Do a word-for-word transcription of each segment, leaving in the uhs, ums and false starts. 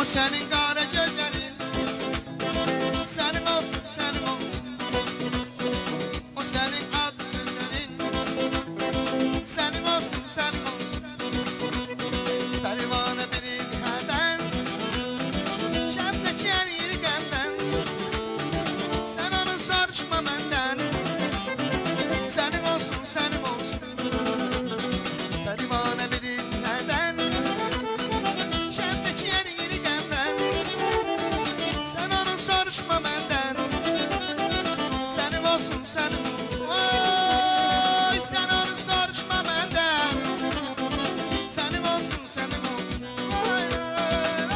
senin kara gözlerin, senin olsun, senin olsun. O senin adı sözlerin, senin olsun, senin olsun. Pervane beni herden, şemdeki her yeri gemden. Sen onu soruşma benden, senin olsun, senin olsun. Pervane beni herden, şemdeki her yeri gemden. Sen onu soruşma benden, senin olsun, senin olsun. Oy, sen onu soruşma benden, senin olsun, senin olsun. Oy, oy,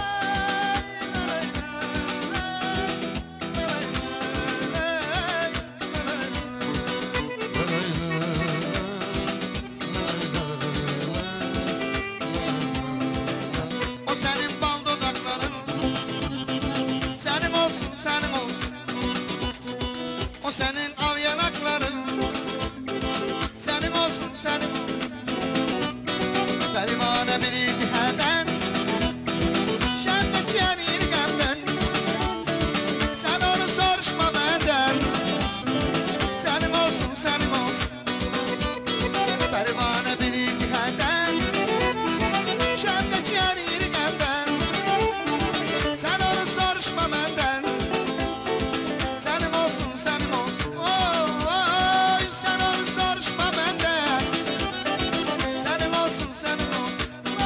o senin bal dudakların, senin olsun, senin olsun. O senin al yanakların, senin olsun, senin olsun. Pervane bilir herden, şemdeki her yeri gemden. Sen onu soruşma benden, senin olsun, senin olsun. Pervane bilir herden, şemdeki her yeri gemden. Sen onu soruşma benden, senin olsun, senin olsun. Oy, sen onu soruşma benden, senin olsun, senin olsun.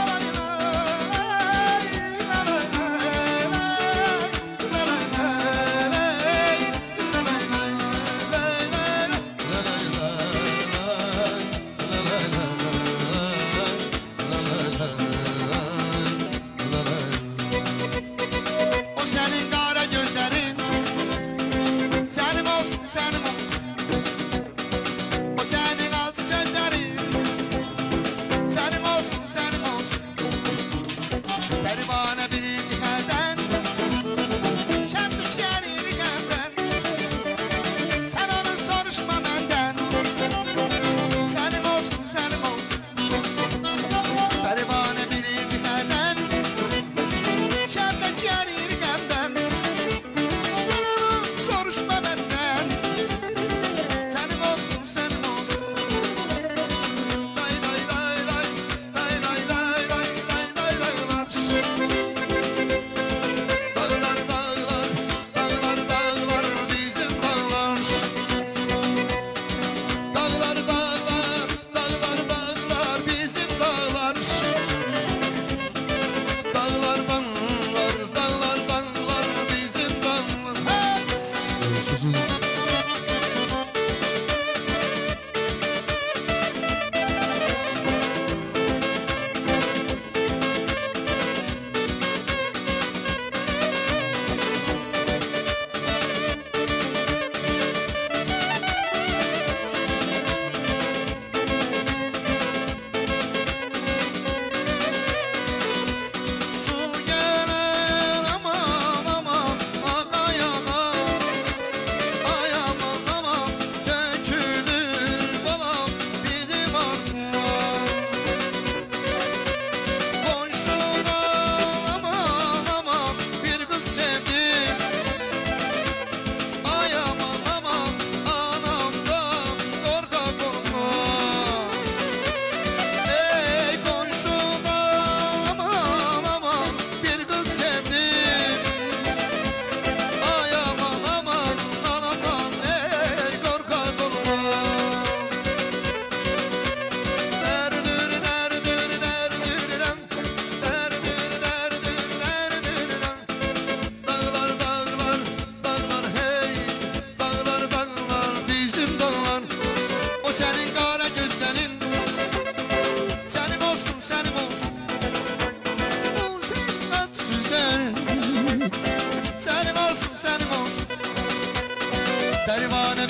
O senin kara gözlerin, senin olsun, senin olsun. O senin altı sözlerin, senin olsun, senin olsun. Pervane bilir herden, şemdeki her yeri gemden. Sen onu soruşma benden, senin olsun, senin olsun. Pervane bilir herden, şemdeki her yeri gemden. Sen onu soruşma benden, senin olsun, senin olsun. Lay lay lay lay, lay lay lay lay, lay lay laylar. Dağlar dağlar, dağlar dağlar bizim dağlar. Dağlar dağlar, dağlar dağlar bizim dağlar. Dağlar dağlar, dağlar dağlar bizim dağlar. Su gelir aman aman, akay aman. Ay aman aman, dökülür balam bizim aklıma. Komşudan aman aman bir kız sevdim. Ay aman aman, anamdan korka korkma. Ey komşudan aman aman bir kız sevdim. Ay aman aman, anamdan ey korka korkma. Derdür derdür derdürüm, derdür derdür derdürüm. Dağlar dağlar dağlar hey, dağlar dağlar bizim dağlar. O senin kara gözlerin, senin olsun, senin olsun. O senin at sözlerin, senin olsun, senin olsun. Pervane